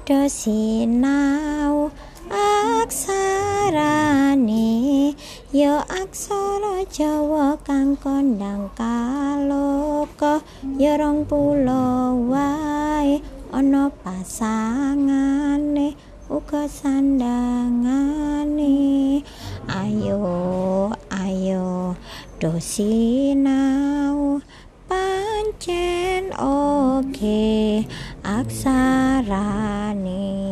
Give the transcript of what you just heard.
padha sinau aksarane ya aksara Jawa kang kondang kaloka ya 20 wae ana pasangane uga sandangane ayo do sinau pancen oke aksarane